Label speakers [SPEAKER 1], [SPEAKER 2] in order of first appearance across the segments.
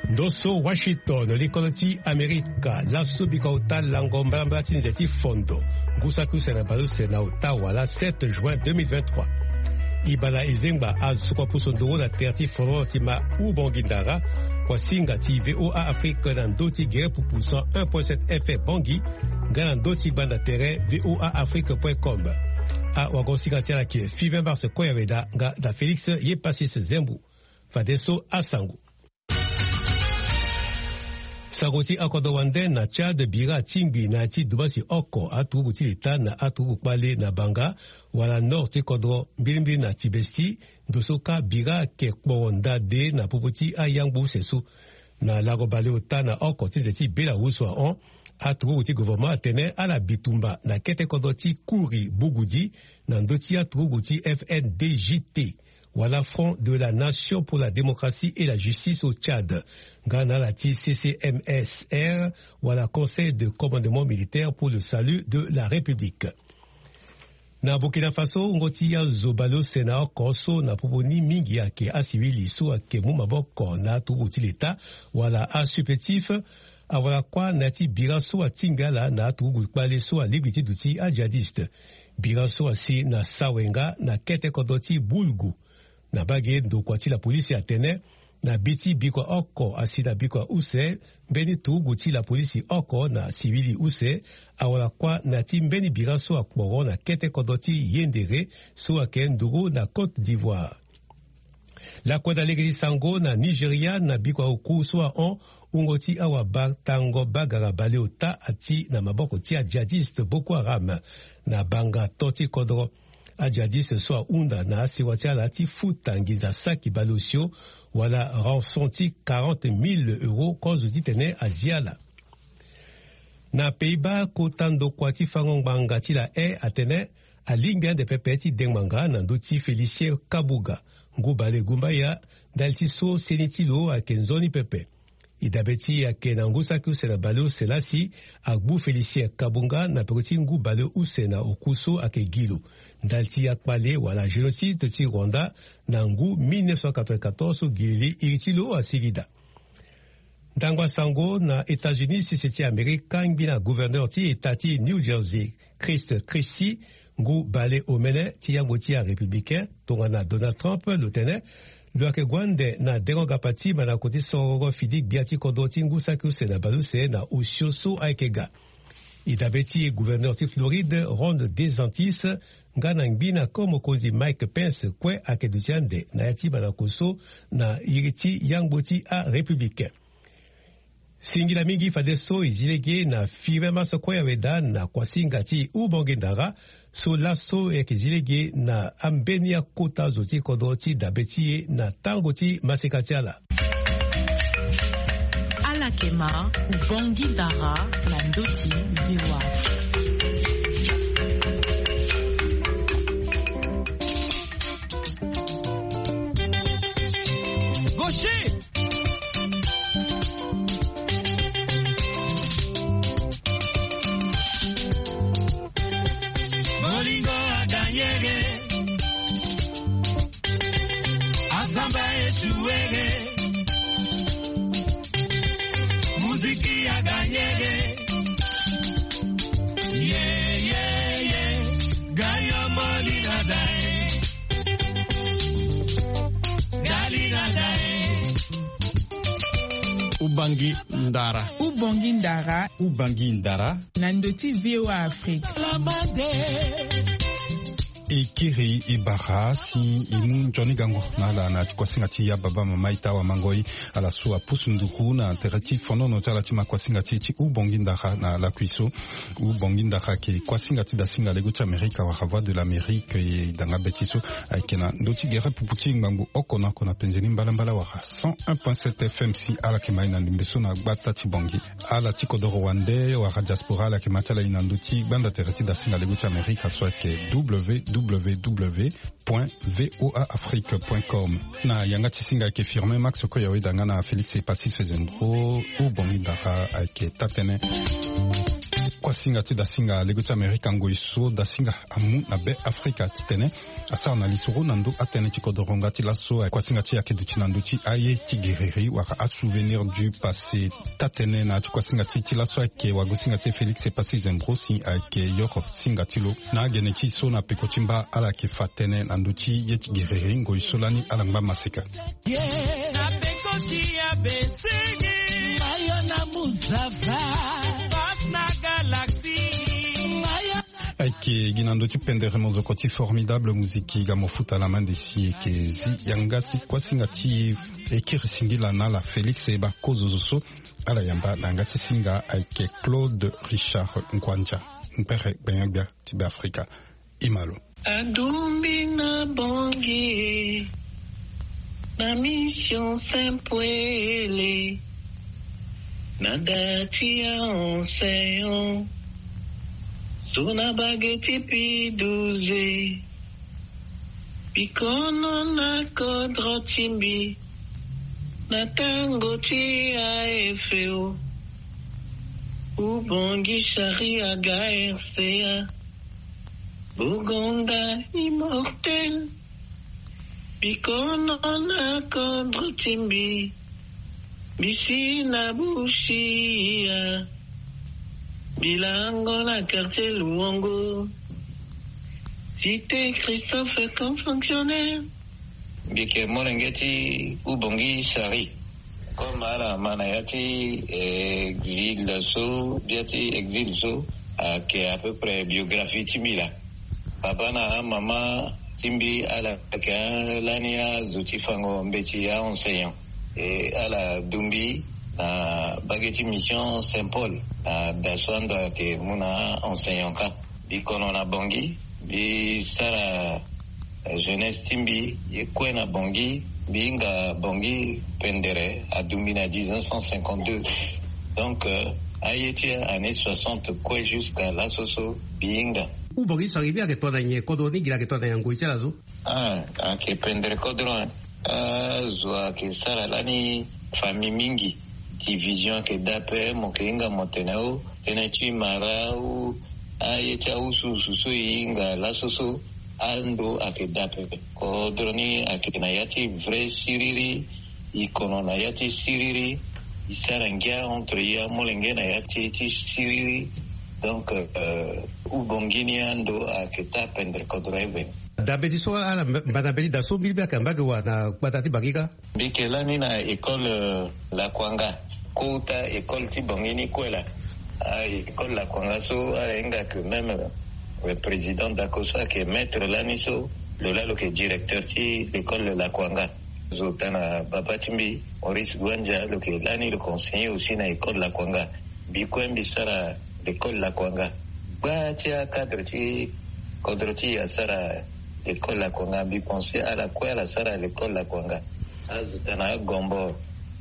[SPEAKER 1] Ndoso Washington likoloti Amerika laso bikauta langomba tinzeti fondo ngusaku senabalo sena Ottawa la 7 juin 2023. Ibala izengba azukwa pusondoro na terti foro tima ubongindara kwa singa ti VOA Afrique na ndoti gere pupusa 1.7 FM bongi ngana ndoti banda tere voaafrique.com. A wagonsiga tiala ki Fiven Barse Koyaweda nga da Felix Yepasis Zembu Fadeso Asangu. Sagoti akodo wande na Chad bira timbi na ti dubasi oko atugu tilita na atugu kwale na banga wala norte kodro mbilimbili na tibesti dosoka bira ke kwonda de na puputi ayangbu sesu na lago bale ota na oko tileti bela uswa on atugu ti gouvernement atene ala bitumba na kete kodro ti kuri bugudi na ndoti atugu ti FNDJT. Voilà Front de la Nation pour la démocratie et la justice au Tchad. Ghana Lati CCMSR, voilà Conseil de commandement militaire pour le salut de la République. Na Burkina Faso, ngoti ya zobalo sena koso na poponi mingi yake asibili so ake mumaboko na tuguti leta wala asupletif awala kwa nati biraso atingala na tugu kwale so liberté duti a djihadiste. Biraso asi na sawenga na kete kodoti bulgu. Na bage ndo kwa ti la polisi atene na biti bikwa oko asida bikwa use mbeni tu guti la polisi oko na sivili use awala kwa na ti mbeni biraso akporo na kete kodoti yendere so ake nduru na Côte d'Ivoire. La kwa da legri sango na Nigeria na bikwa oku so on ungoti awa batango bagara bale ota ati na maboko ti a djihadiste Boko Haram na banga toti kodro. Adjadis soit unda na asiwatia lati futangiza saki balosio wala rançonti 40 000 euros cause ditene aziala. Na Pays-Bas kotando kwati fangonganga ti la atene a ligne de pepeti dengmanga na ndoti Félicien Kabuga ngubale gumbaya daltiso senitilo a kenzoni pepe. Idabeti ya kenangusa kusela balo selasi agbu Félicien Kabunga na pekoti ngu balo usena okuso akegilu. Dalti akpale wala génocide ti Rwanda na ngu 1994 gili iritilo asigida. Dangwa sango na États-Unis siseti Amerika ngbina gouverneur ti etati New Jersey Chris Christie ngu bale omene ti yango ti a républicain tongana Donald Trump lotene. Luake gwande na deroga pati mana koti sororo fidik biati kodoti ngusa kuse na baluse na usioso aikega. Idabeti gouverneur ti Floride Ron DeSantis ngana ngbina komo kozi Mike Pence kwe akedutiande na yati mana koso na iriti yangboti a républicain. Singila mingi fadeso izilege na five maso kwaya weda na kwa singati ubongendara so laso ekizilege na ambenia kota zoti kodoti dabetie na tangoti masekatiala.
[SPEAKER 2] Alakema ubongindara na ndoti viwa.
[SPEAKER 3] Gaucher! Bolingo aganyege Azamba echuwege Muziki aganyege Yeah, yeah, yeah Gayo molina dae Galina dae
[SPEAKER 4] Ubangi Ndara.
[SPEAKER 2] Ubongi Ndara.
[SPEAKER 4] Ubangi Ndara.
[SPEAKER 2] Nandoti VOA Afrique.
[SPEAKER 4] Ekiri Ibara si imu Johnny Gango na na kwasingati ya baba mama itawa mangoi ala suwa pusunduku na terati fono no tala tima kwasingati ti ubongi ndara na la kuiso ubongi ndara ke kwasingati da singa leguti Amerika wa Voix de l'Amérique et danga betiso aikena ndoti gere puputi ngambu okona kona penzeni mbala wa 101.7 FM si ala kemai na ndimbeso na gbata ti bongi ala ti kodoro wande wa diaspora ala kematala ina ndoti banda terati da singa leguti Amerika soit ke www.voaafrique.com na yanga tisinga ke firme Max Koyawe danga na Félix Epasi Sezembro ou bongi ndara ake tatene. kwa singa ti da singa lego ti Amerika ngoi so da singa amu na be Afrika ti tene asa na lisuru na ndu atene ti kodoronga ti laso kwa singa ti yake du ti na ndu ti aye ti guerreri waka a souvenir du passé tatene na ti kwa singa ti laso ake wago singa ti Félix e passé zembro si ake yoko singa ti lo na gene ti so na peko ti mba ala ke fatene na ndu ti ye ti guerreri ngoi so lani ala ngba maseka
[SPEAKER 3] na peko ti ya besege mayo na muzava na galaxy
[SPEAKER 4] Aike ginando ti pendere mozoko ti formidable muziki ga mofuta la main desi eke zi yanga ti kwa singa ti ekiri singila na la Félix eba kozozoso ala yamba nanga ti singa aike Claude Richard Nkwanja mpere benyagba ti be Afrika imalo
[SPEAKER 5] Adumbi na bongi na mission Saint-Poele Nadati a onseyon Suna bageti piduze Pikono na kodro timbi Natango ti a efeo Ubongi shari aga RCA Bugonda immortel Pikono na kodro timbi Bisi na bushia Bilango na quartier Luongo Cité Christophe comme fonctionnaire Bike Molengeti Ubongi Sari Comme ala manayati exil so Biati exil so Qui est à peu près biographie timila Papa na mama Timbi ala Ka lania Zutifango mbeti ya enseignant et à la Dumbi na bageti mission Saint-Paul da swanda ke muna enseignant ka bi kono na bongi bi sara jeunesse timbi ye kwena bongi bi nga bongi pendere a Dumbi na 1952 donc ayeti année 60 quoi jusqu'à la soso bi nga
[SPEAKER 1] u bongi saribia ke tona nye kodo ni gira ke tona yango ichazo
[SPEAKER 5] ke pendere kodro zwa ke sara lani famille mingi division ke dape mokenga motenao tenechi marau ayecha usu inga lasoso ando ake dape kodroni ake nayati vrai siriri ikono nayati siriri isarangia entre ya molenge nayati ti siriri donc ubongini ando ake tapendre kodreve
[SPEAKER 1] dabedi so ala banabedi da so bilbe kambage wana batati bagika
[SPEAKER 5] bikelani na école la Kwanga kota école ti bongini kwela école la Kwanga so alenga que même le président d'Akosa qui est maître lani so le lalo que directeur ti l'école la Kwanga zotana babatimbi Maurice Gwanja le que lani le conseiller aussi na école la Kwanga bikwembi sara l'école la Kwanga batia cadre ti kodroti ya sara l'école la Kwanga bi penser à la quoi la sara l'école la Kwanga azutana gombo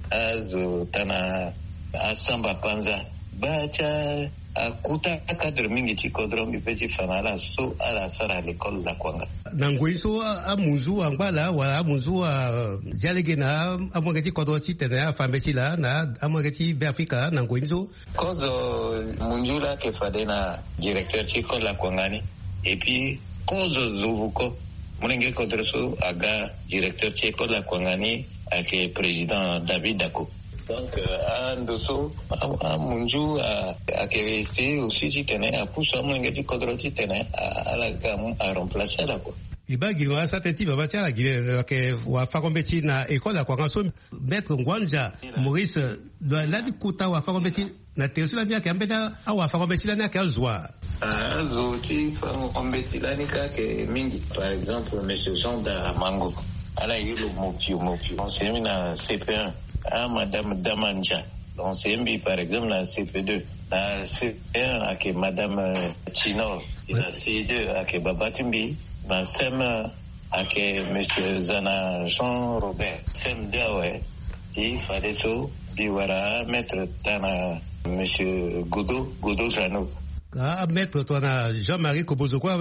[SPEAKER 5] azutana asamba panza bacha akuta cadre mingi ti kodrom bi peti famala so ala sara l'école la Kwanga
[SPEAKER 1] nangoiso amunzu angbala wala amunzu jalege na amwagati kodoti tena fambeti la na amwagati be Afrika nangoiso
[SPEAKER 5] kozo munjula ke fadena directeur ti école la Kwanga ni et puis kozo zuvuko munenge kodroso aga directeur ti école la Kwangani ake président David Dako donc andoso munju ake ese aussi ti tene a pousse munenge ti kodro ti tene ala gamu a remplacer la ko
[SPEAKER 1] ibagi wa sateti baba tia gile ke wa fakombeti na école la Kwanga so maître Ngwanja Maurice la di kuta wa fakombeti na tesula bia ke ambeta awa fakombeti na ke azwa
[SPEAKER 5] zoti fakombeti la ni ka ke mingi par exemple monsieur Jean da Mango ala yulu mopio on s'est mis na CP1 madame Damanja on s'est mis par exemple na CP2 na CP1 avec madame Chino na C2 avec Babatimbi na SEM avec monsieur Zana Jean Robert SEM Dawe il fallait so biwara mettre tana monsieur Godo Jano
[SPEAKER 1] maître toi na Jean-Marie Kobozo quoi ouais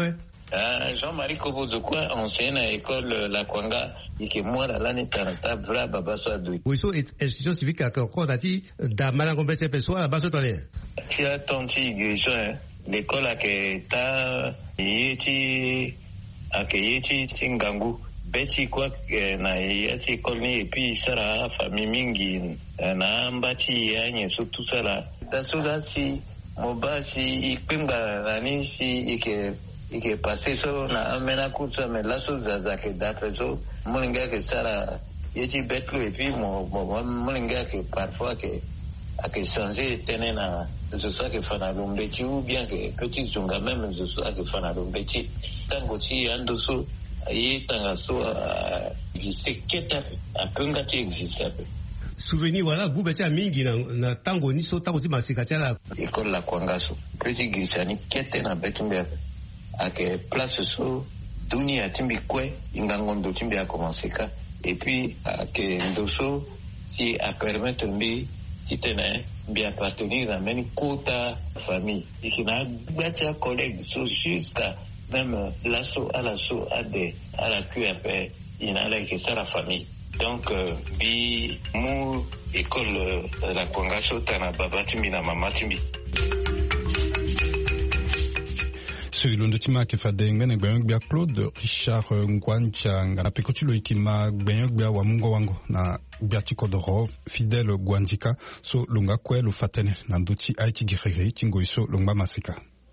[SPEAKER 5] Jean-Marie Kobozokwa, enseigne à l'école La Kwanga, et que moi, là, l'année 40, vra, baba, soit doué.
[SPEAKER 1] Oui, so, institution civique, à quoi, t'as-tu, da malangombe, c'est perçoit, là-bas, soit t'en
[SPEAKER 5] tu as ton petit guéchon, l'école, à que t'as, yéti, à que yéti, tingangu, beti, quoi, na yéti, école, et puis, ça, la famille mingi, na ambati, yagne, surtout ça, là. T'as ça, si, moba, si, ikpimba, nani, si, ike passé so na amena kusa mais la chose zake d'après so molinga que ça là yeti betlo et puis molinga que parfois que a que changer tenena ce soit que fana lombeti ou bien que petit zonga même ce soit que fana lombeti tango ti ando so yi tanga so existe keta apunga ti existe
[SPEAKER 1] souvenir voilà gube ti mingi na tango ni so tango ti masika ti la
[SPEAKER 5] école La Kwanga so petit grisani kete na betumbe ake place so dunia timbi kwe ingangondo timbi a commencé ka et puis ake ndoso si a permettre mbi titene bien appartenir à même quota famille et qui n'a pas collègue so jusqu'à même l'assaut à la QAP il n'a que ça la famille donc bi mu école La Kwanga so tana baba timbi na mama timbi
[SPEAKER 4] Ilondo tima ke fadenge ne gbenyog bia Claude Richard Ngwanchanga na pekotilo ikima gbenyog bia wa mungo wango na bia tikodoro fidèle Gwandika so lunga kwe lo fatene na ndoti aiti girege tingo iso lungba masika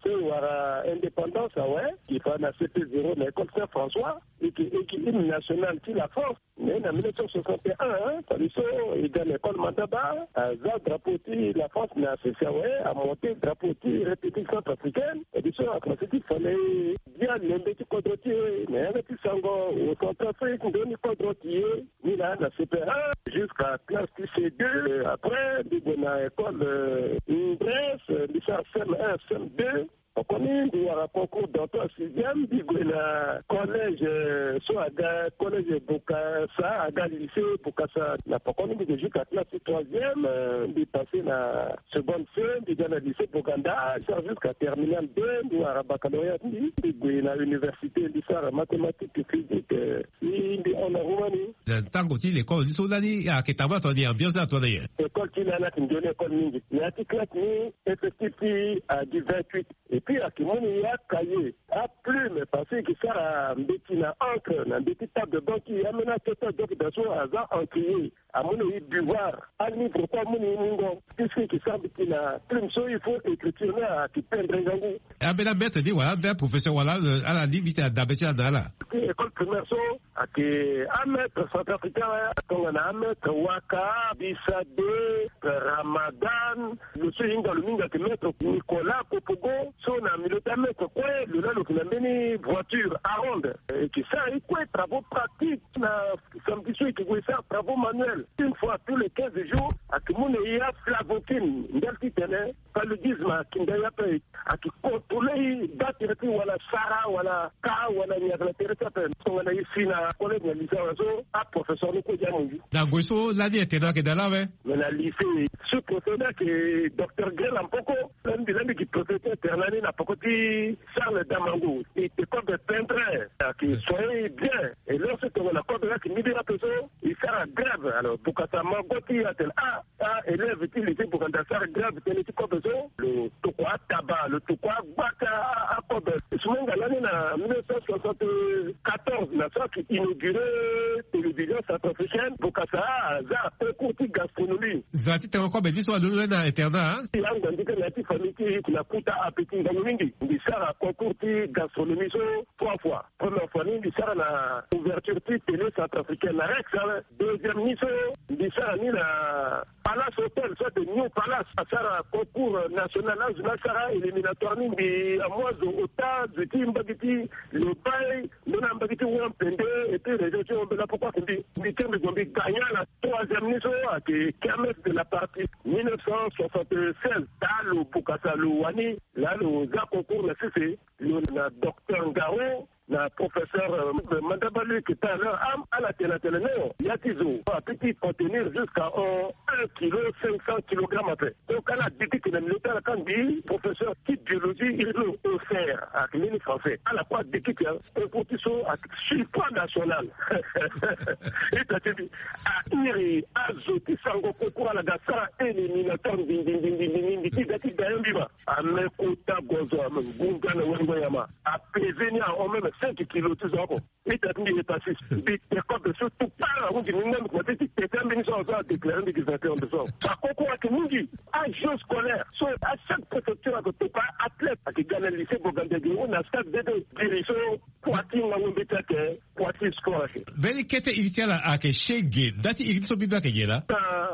[SPEAKER 6] wara indépendance ouais qui fa na CP0 na école Saint-François et qui hymne national qui la France mais en 1961 Paliso il dans l'école Mandaba za drapeau la France na CCAE a monté drapeau République centrafricaine et du soir après c'était fallait bien l'embêter quadrotier mais avec sango au Centrafrique doni quadrotier ni là na CP1 jusqu'à classe C2 après dans école Grèce licence CM1 CM2 on connaît un concours d'entrée 6e, le collège, soit collège Bokassa, à lycée Bokassa, la Pokoni, jusqu'à classe 3e, il passé la seconde scène, il dans le lycée Boganda, jusqu'à terminale 2, ou à baccalauréat, il à l'université, l'histoire mathématique et physique, il en a Roumanie.
[SPEAKER 1] Tant que l'école, il y a qui t'a dit ambiance à toi d'ailleurs.
[SPEAKER 6] L'école qui n'a pas une école mingi. Il y a qui classe effectif à du 28. Et puis, à Kimoni, il y a cahier, à plume, parce que ça a mbeti na encre, na mbeti table de banque, il y a maintenant tout un doc d'assaut à ça encrier, à mon buvoir, à livre, pas mon ningo, puisque qui semble qu'il a plume, so il faut écriture à qui peindre un gangou.
[SPEAKER 1] Ah, ben la bête dit, voilà, ben professeur, voilà, à la limite, à d'habitude, à la.
[SPEAKER 6] École primaire, so, à qui, un maître centrafricain, on a un maître Waka, Bissade, Ramadan, le Séhinga, le Minga, qui maître Nicolas Popogo, so, on a mis le maître, quoi, le lalo, qui a mené voiture à ronde, et qui ça, et quoi, travaux pratiques, samedi soir, qui voulait faire travaux manuels. Une fois tous les 15 jours, à qui mon y a flavotine, n'el qui tenait, paludisme, qui n'a pas, à qui contrôlait, battre, voilà, Sarah, voilà, Ka, voilà, il y a la terre, on a ici, na collègue, na lycée, à professeur, nous, quoi, diamondu.
[SPEAKER 1] Dans Goiso, l'année était là, qui est là, ouais.
[SPEAKER 6] Mais la lycée, ce professeur, qui est docteur Grel, en poco, l'un des amis qui professeur, Ternani, n'a pas côté, Charles Damango, et qui comme de peintre, qui soyez bien. Et lorsqu'on a la corde là, qui m'a dit la personne, il sera grave. Alors, pour que ça m'engouille, élève, il était pour que ça grave, il était comme ça, le Tokwa Tabac, le Tokwa Baka à Kobe. Souvent, l'année, en 1974, la fois qui inaugurait télévision centrafricaine, pour que ça a un concours de gastronomie.
[SPEAKER 1] Zati, t'es encore béni sur le internat, hein?
[SPEAKER 6] Il y a un indiqué la petite famille qui n'a pas appétit dans le mindi. Il sert à concours de gastronomie 3 fois. Première fois, il sert à la ouverture de télé centrafricaine à Rex. Deuxième mission, il sert à la Palace Hotel, soit de New Palace. Il sert à concours national, là, Sara éliminatoire, à moi, au tas, du team Bagiti, le bail, le nom Bagiti, ou un pendé, et puis les gens ont là pourquoi on dit, les termes de gagnant la troisième mission, qui est KMS de la partie 1976, dans le Bukasa, le Wani, là, le concours, le CC, le docteur Ngaro, na professeur Mandabalu qui est à la télé ya tizo a petit contenir jusqu'à 1 kg 500 kg après. Donc à la dit que le militaire quand dit professeur qui biologie il veut faire à l'Union français à la fois dit que un compétition à support national et t'as dit à iri azote sango concours à la gasara éliminatoire ding qui gagne biba à mekota gozo à munga na wengo yama à prévenir au même 5 kg tout ça et t'as dit est passé des codes surtout pas on dit même quoi c'est détermination à déclarer des exactions de ça à concours à mungi à jeu scolaire so à chaque préfecture à tout pas athlète qui gagne le lycée Bogandé on a stade de direction Poitiers na ngombeta ke Poitiers score
[SPEAKER 1] veli kete initial à que shege dati iriso bibla ke gela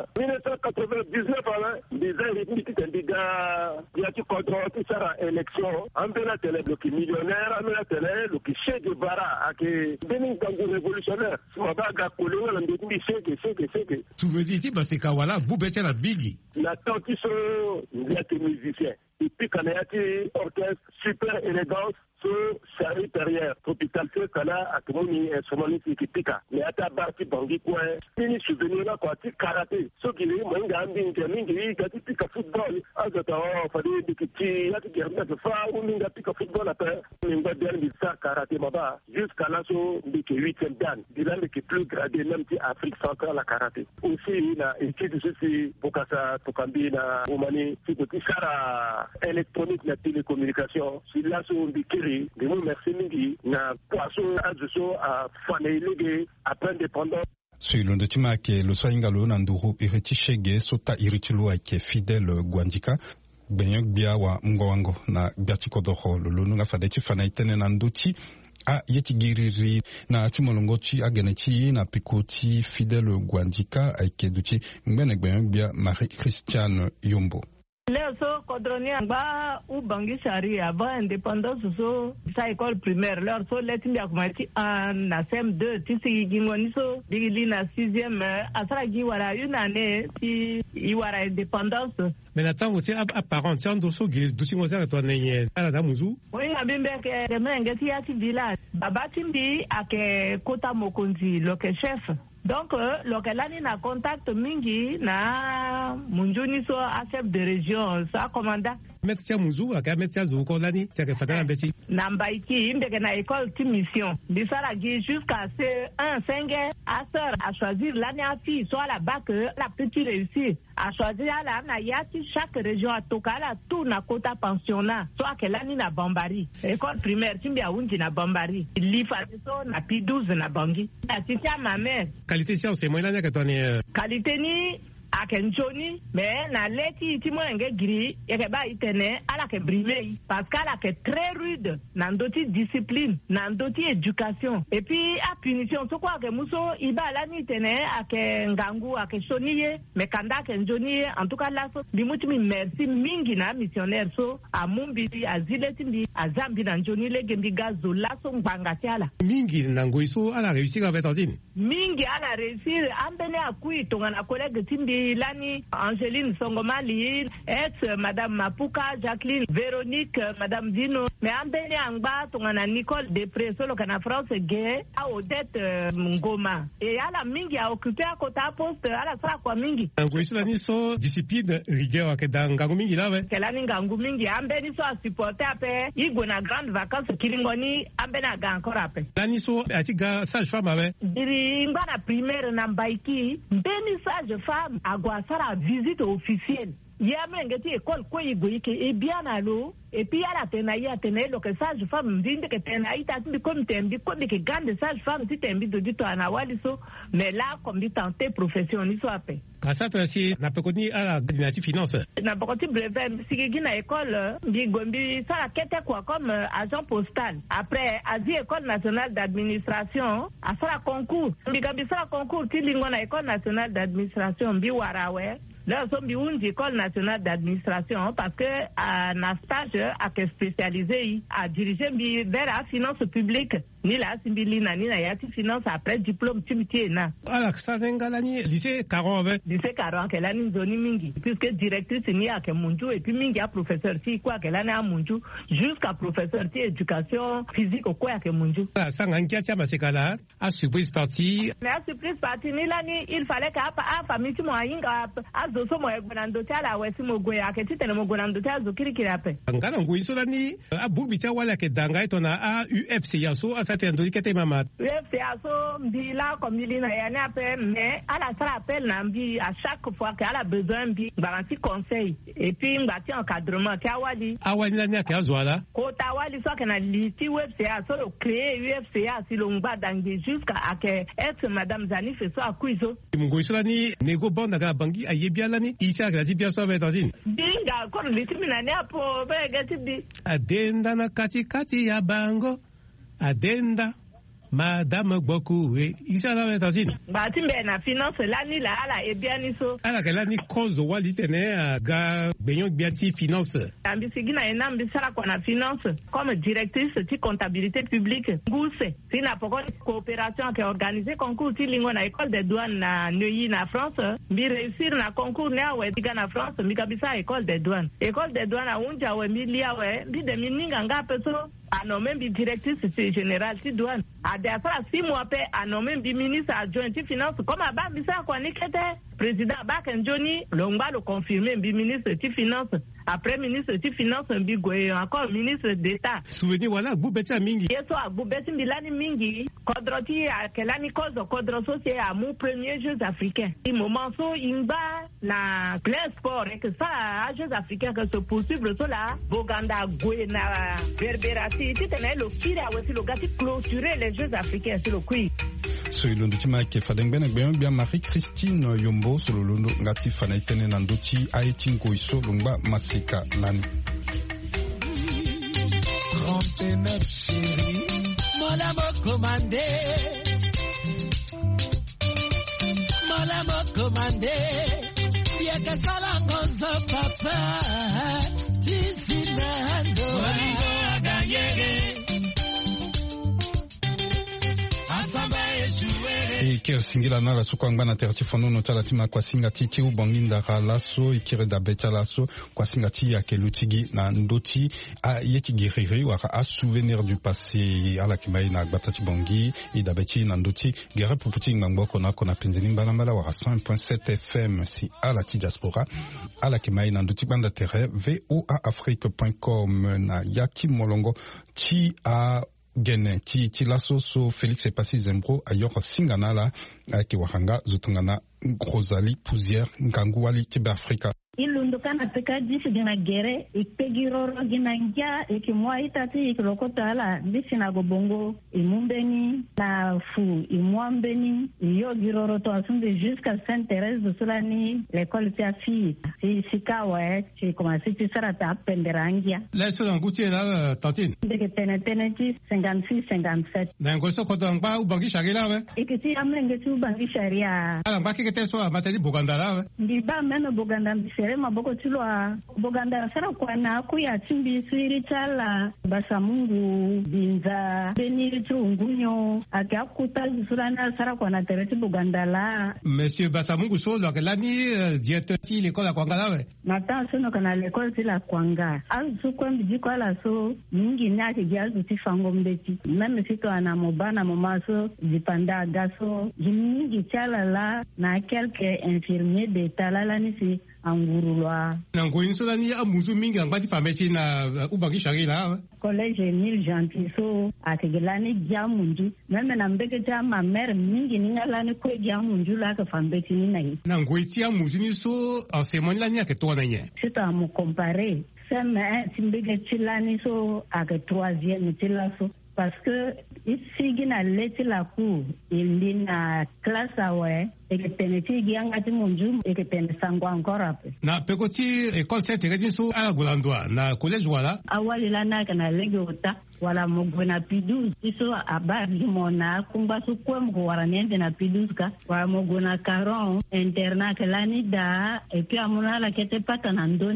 [SPEAKER 6] 1999 des rythmiques candidat ya ci contrôle qui sera élection en bela télé bloc millionnaire en bela télé le qui Che Guevara à que Benin Gango révolutionnaire ma baga kolonga la ndimi shege
[SPEAKER 1] tu veux dire bah c'est kawala boubete la bigi
[SPEAKER 6] la tanti so ngati musicien et puis quand il y a orchestre super élégance so sari derrière hôpital ce kala atomoni instrumentiste qui pika mais ata barki bangi quoi ni souvenir là quoi ti karaté so qui est manga mingi gati pika football azata fadi dikiti yati gerna de fa ou minga pika football après minga derbi ça karaté maba jusqu'à là so dike 8e dan bilan qui plus gradé même ti Afrique centrale la karaté aussi na étude ceci bokasa tokambi na umani ti sara électronique la télécommunication si là so dikiri de nous merci mingi na poisson azuso a fanelege après dépendant
[SPEAKER 4] Suilo ndotima ke lo swingalo na nduru iriti shege sota iritilu ake Fidel Gwandika benyok bia wa mgowango na biatiko doho lulu nga fadeti fanaitene na nduti a yeti giriri na chimolongoti agenechi na pikoti Fidel Gwandika ake duti mbene benyok bia Marie-Christiane Yombo.
[SPEAKER 7] Leo so kodroni amba u bangi shari avant indépendance so sa école primaire leur so leti mbi akumati na CM2 tisi gingoni so digili na 6e asara gi wara yunane ti iwara indépendance
[SPEAKER 1] mais natang aussi apparent tiando so gi duti ngoza to nenye ala da muzu
[SPEAKER 7] oui abimbe ke demenge ti ati village baba timbi ake kota mokonzi loke chef. Donc, lokalani na contact mingi na munjuni so a chef de région sa commanda.
[SPEAKER 1] Metia muzu aka metia zuko lani tia fatana beti.
[SPEAKER 7] Nambaiki indeke na école ti mission. Bisara gi jusqu'à C1 5 à sœur à choisir l'année à fille soit la bac la petite réussir à choisir la na yati chaque région à tokala tout na quota pensionnat soit que l'année na Bambari. École primaire timbi a unji na Bambari. Lifa so na P12 na Bangi. Na titia ma mère.
[SPEAKER 1] Qualité science c'est moi l'année que toi ne
[SPEAKER 7] qualité ni akenjoni mais na leti timo enge gri yeke ba itene ala ke briller parce qu'ala ke très rude na ndoti discipline na ndoti éducation et puis a punition so kwa ke muso iba la ni tene ake ngangu ake shoniye mais kanda ke njoni en tout cas là so bimuti mi merci mingi na missionnaire so a mumbi azileti mbi azambi na njoni le gembi gazo la so mbanga tiala
[SPEAKER 1] mingi na ngoiso ala réussir avec tantine
[SPEAKER 7] mingi ala réussir ambene akui tonga na collègue timbi Lani, Angéline Songomali, Madame Mapuka, Jacqueline, Véronique, Madame Dino, mais Ambeni Angba, Tongana Nicole Després, solo kana France Gay, a Odette Ngoma. Et à la Mingi a occupé à côté à poste, à la Sra kwa Mingi.
[SPEAKER 1] Ngoiso lani so discipline rigueur ke dangangu mingi là ouais.
[SPEAKER 7] Kelani ngangu mingi, Ambeni so a supporté après, Igo na grande vacances Kilingoni, Ambeni a encore après.
[SPEAKER 1] Lani so atiga sage-femme avec.
[SPEAKER 7] Diri ngana primaire na Mbaiki, Beni sage-femme Guasara visite officielle. Yamengeti école ko igoyike e bien alo et puis ala tenaïa tenaï lo que sage femme ndinde que tenaï ta ndi comme tembi comme que grande sage femme ti tembi do dito anawali so mais là comme dit tenter professionniste après
[SPEAKER 1] grâce à si na pekoni ala dinati finance
[SPEAKER 7] na pekoti brevet sikigi na école bi gombi ça la kete quoi comme agent postal après asie école nationale d'administration a ça concours bi gambi ça concours ti lingo na école nationale d'administration bi warawe. Là, nous sommes une école nationale d'administration parce que à un stage à spécialisé à diriger vers la finance publique. ni la simbili na ni na yati finance après diplôme timiti na
[SPEAKER 1] ala sadenga lani lycée Caron avec
[SPEAKER 7] lycée Caron que lani zoni mingi puisque directrice ni à Kemunju et puis mingi a professeur si quoi que lani a Munju jusqu'à professeur si éducation physique au quoi que Munju
[SPEAKER 1] sanga nkiatia masekala a surprise partie
[SPEAKER 7] mais a surprise partie ni lani il fallait que a famille ti mo inga a zoso mo egonando tala wesi mo goya ke titene mo gonando tala zokiri kirape
[SPEAKER 1] ngana nguiso lani a bubita wala ke danga etona a UFC yaso a satendoli kete mama
[SPEAKER 7] UFC yaso mbila comme il na yana appel mais à la salle appel na mbi à chaque fois qu'elle a besoin mbi garantie conseil et puis ngati encadrement ki awali
[SPEAKER 1] lani ake azwala
[SPEAKER 7] ko tawali so kana liti UFC yaso lo créer UFC yaso lo ngba dangi jusqu'à que ex madame Zani fait so akuizo
[SPEAKER 1] nguiso lani nego bon daga bangi ayebia lani icha gradi bien so betadine
[SPEAKER 7] dinga ko litimina ne apo begati bi
[SPEAKER 1] adenda na kati ya bango adenda madame Boku isa la betadine
[SPEAKER 7] batimbe na finance lani la ala ebiani so
[SPEAKER 1] ala ke lani cause wali tene ga benyon biati finance
[SPEAKER 7] ambi sigina enambi sala kwa na finance comme directrice ti comptabilité publique nguse sina poko coopération qui organiser concours ti lingo na école des douanes na Neuilly na France bi réussir na concours ne awe diga na France mi kabisa école des douanes a unja we milia we bi de mininga ngape so anommé bi directrice générale ti douane adasa 6 mois pe anommé bi ministre adjoint ti finance comme aba bisa kwa nikete président Bakenjoni longba le confirmer bi ministre ti finance après ministre ti finance bi goye encore ministre d'état
[SPEAKER 1] souvenir wala bubeta mingi
[SPEAKER 7] yeso abubeti bilani mingi kodroti akelani kozo kodro sosie à mon premier Jeux africains i moment so imba na plein sport et que ça Jeux africains que se poursuivre so là Boganda goye na Berberati titene lo kira wesi lo gati clôturer les Jeux africains sur le kui
[SPEAKER 4] so ilondo tima ke fadengben bien Marie-Christine Yombo solo londo ngati fana itene na ndoti aiti ngoiso longba masika lani
[SPEAKER 3] Trente-neuf chérie Mola mo commandé Biaka salangonzo papa Tisinando Moringo agayere
[SPEAKER 4] Ikere singila na la suko ngana terti fono no tala tima kwa singati ti ubonginda laso ikere da beta laso kwa singati ya kelutigi na ndoti a yeti giriri waka a souvenir du passé ala kimai na batati bongi ida beti na ndoti gere puputi ngamboko na kona penzeni mbala waka 100.7 FM si ala ti diaspora ala kimai na ndoti banda terre voaafrique.com na yaki molongo ti a gene ti laso so Félix et Passi Zembro ayor singanala ki wahanga zutungana Rosalie Pouzière Ngangouali Tibe Afrika
[SPEAKER 8] ilundukana peka disi gina gere ipegiroro gina ngia ikimwa itati ikilokota ala disi na gobongo imumbeni na fu imwambeni iyo giroro to asunde jusqu'à Sainte-Thérèse de Solani l'école tia fille si sikawa ci commencé ci sarata penderangia
[SPEAKER 1] la so ngouti la tantine
[SPEAKER 8] de tenetene ci 56-57
[SPEAKER 1] na ngoso ko ngba ubangi shagila we
[SPEAKER 8] ikiti amlenge ci ubangi sharia
[SPEAKER 1] ala ngba kike teso amateli boganda la we
[SPEAKER 8] ndiba meno boganda maboko tulwa boganda sara kwana kuya timbi swiri chala basa Mungu binza beniri tungunyo akakuta surana sara kwana tereti boganda la
[SPEAKER 1] monsieur basa Mungu solo kelani dieteti l'école à Kwanga we
[SPEAKER 8] mata sono kana l'école ti la Kwanga azu kwambi jiko la so mingi nyake jazu ti fango mbeti meme sito ana mobana momaso dipanda gaso mingi chala la na quelques infirmiers d'état la ni si angurulwa
[SPEAKER 1] nango insola ni amuzu mingi angba ti fameti na ubangi shagila
[SPEAKER 8] collège Emile Gentil so ategelani jamundu meme na mbeke ta ma mère mingi ningalani ko jamundu la ka fameti ni nai
[SPEAKER 1] nango iti amuzu ni so enseignement la ni aketo na nye
[SPEAKER 8] c'est à me comparer ça mais timbeke tilani so ake troisième tilaso parce que ici gina leti la cour il na classe awe eketene giangati munju eketene sangwa encore après
[SPEAKER 1] na pekoti école Sainte-Thérèse so ala golandwa na collège wala
[SPEAKER 8] awali lana kana legota wala mogona P12 iso abari mona kumba su kwem ko wara nende na P12 ka wala mogona Caron internat kelani da et puis amuna la kete pata na ndoni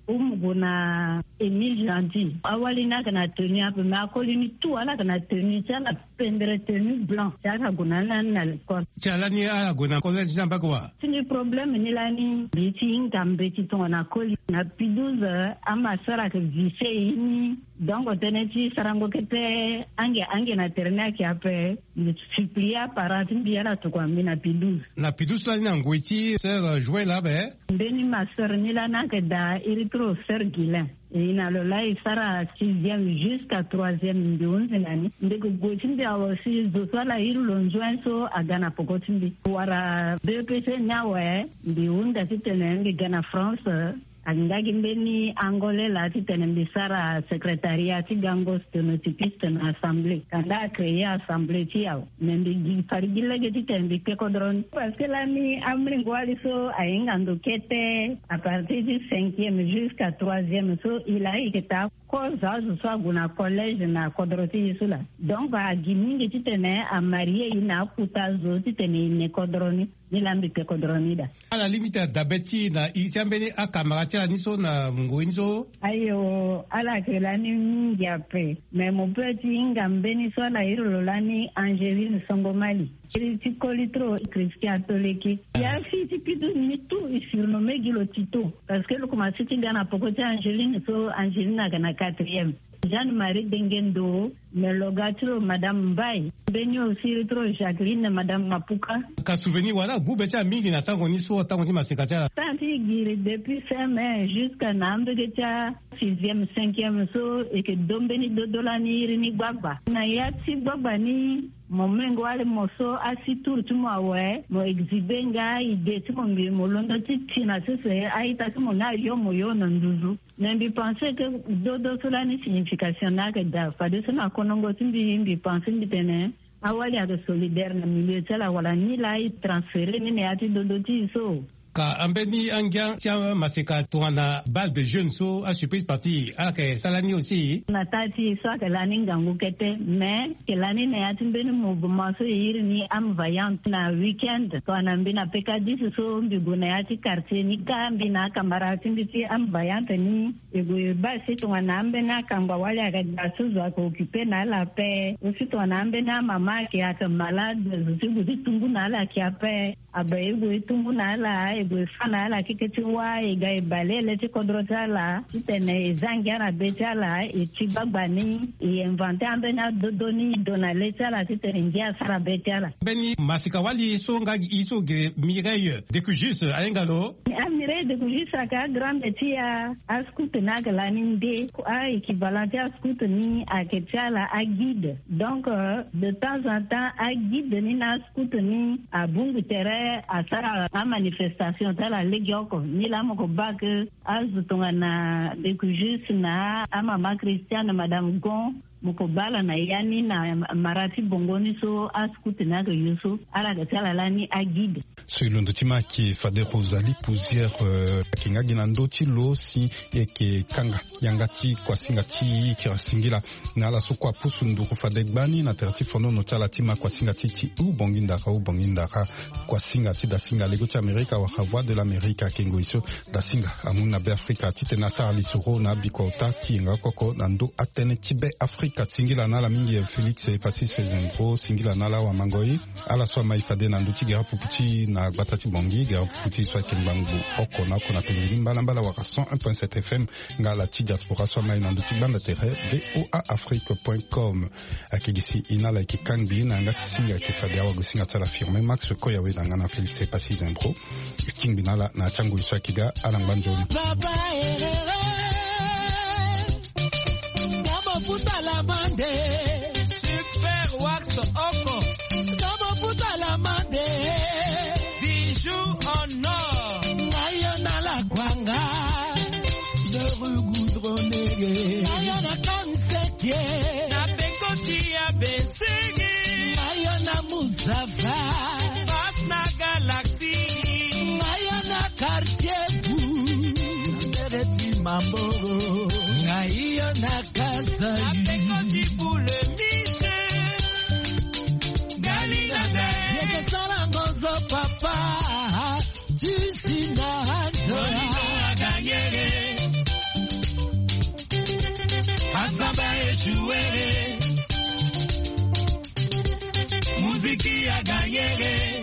[SPEAKER 8] umuguna Emile Gentil awalina kana tenu ape ma kolini tout ala kana tenu chala pendre tenu blanc chaka gunana na l'école
[SPEAKER 1] chala ni ala guna ko zati namba kwa
[SPEAKER 8] sini problème ni lani biti ngambeti tona koli na P12 ama sara ke vise ini donc teneti sarango kete ange na terna ki ape multiplier par biara to kwa mina P12
[SPEAKER 1] na P12 la ni ngwiti sœur jouer là be
[SPEAKER 8] beni ma sœur ni lana ke da eritro sœur Guilain et ina lo lai sara 6e jusqu'à 3e ndonze nani ndeko gochinde awasi dosala iru lonjoin so agana pokotindi wara BPC nyawe ndi unda sitenenge gana France angagi mbeni angole la titene sara secrétariat gango sténotypiste na assemblée kanda créer assemblée tiao mendi farigile geti tende kekodron parce que la ni amri ngwali so ainga ndokete à partir du 5e jusqu'à 3e so ila iketa ko zazu so guna collège na kodroti isula donc a gimingi titene a marié ina kutazo titene ne kodroni nilambi ke kodronida
[SPEAKER 1] ala limite dabeti na itambeni akamaratia niso na mngwinzo
[SPEAKER 8] ayo ala ke lani ngiape mais mon petit ngambeni so la irolo lani Angeline Songomali ti kolitro Christian Toleki ya fiti pidu ni tout surnommé Gilo Tito parce que le commencé tingana pokoti Angeline so Angeline kana 4e Jeanne-Marie Dengendo, Melogatro, Madame Mbaye, Benyo Siritro, Jacqueline, Madame Mapuka.
[SPEAKER 1] Ka souvenir wala, Boubetia Mingi na tango ni so tango ni masekata.
[SPEAKER 8] Tanti giri depuis fin mai jusqu'à Nambegetia 6e, 5e so et que Dombeni Dodolani Rini Gbagba. Na yati Gbagba ni momengo wale moso asitur tumo we mo exhibenga ide tumo mo londo tina sese aita tumo na yo mo yo nduzu nembi penser que dodo cela ni signification na que da fade sona konongo timbi penser bitene awali ado solidaire na milieu tala wala ni la transférer ni ati dodo ti so
[SPEAKER 1] ka ambeni angia tia maseka toana bal de jeunes so a surprise parti ala ke salani aussi
[SPEAKER 8] na tati so ka lani ngangu kete mais ke lani ne atimbeni mouvement so yiri ni am vaillant na weekend to anambina peka disi so mbiguna ati quartier ni kambi na kamara timbiti am vaillant ni ego basi to anambena kamba wale akadasu za ko occuper na la paix aussi to anambena mama ke aka malade zugu tungu na la ki ape abaego tungu na la ego fana la kiketi wa ega balele ti kodrota la tene zangara betala e tibagbani e inventer ambena dodoni donale tala tene ngia sara betala
[SPEAKER 1] beni masika wali so nga iso ge Mireille de Kujus alengalo
[SPEAKER 8] Mireille de Kujus aka grande tia askute na galaninde a équivalent askute ni aketala a guide donc de temps en temps a guide ni na askute ni a bungu terre a sara a manifestation tala legioko ni la moko bak azutonga na de Kujus na mama Christiane madame Gon mukobala na yani na marati bongoni so askute na go yuso ala ga tala lani agide
[SPEAKER 4] Selon Dotima qui fade Rosalie Pousière kinga ginando ti losi eke kanga yangati kwa singati ki singila na la sokwa pusundu ku fade gbani na terati fono no tala tima kwa singati ti u bonginda kwa singati da singa lego ti Amerika wa voix de l'Amérique kengo iso da singa amuna be Afrika ti tenasa ali suro na bikota ti nga koko nando atene ti be Afrika singila na la mingi Félix et Passis Sezembro singila na la wa mangoi ala so mai fade na nduti gera puputi na batati bongi gera puputi so kimbangu okona kona pengili mbala wa 101.7 FM ngala ti diaspora so mai na nduti banda tere voaafrique.com akigisi inala ikikangbi na ngati singa ke fade wa gusinga tala firme Max Koya we na ngana Félix et Passis Sezembro king binala na changu so akiga ala ngbanjoli
[SPEAKER 3] puta la mande super wax oko kama puta la mande bijou en or nayo na la kwanga de rugoudronege nayo na kanseke na bekoti ya besege nayo na musafa pas na galaxy nayo na quartier bu mambo nayo na casa apekoti bule miche galina de yeke salangozo papa jisi na hando aganyere Nyanyere.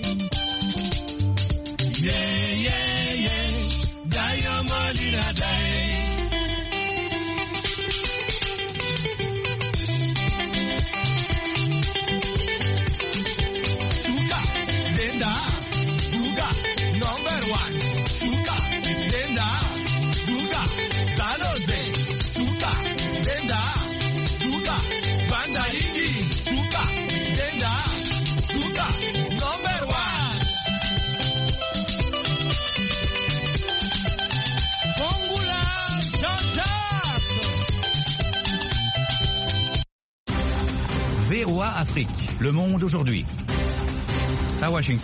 [SPEAKER 3] Yeah, yeah, yeah. Diamond in a day. Suka, Denda, Duga, number one. Suka, Denda, Duga, Sanoze. Suka, Denda, Duga, Bandaigi. Suka, Denda, Suka, number one. Bongula, Jean-Jacques.
[SPEAKER 9] VOA Afrique, le monde aujourd'hui. À Washington.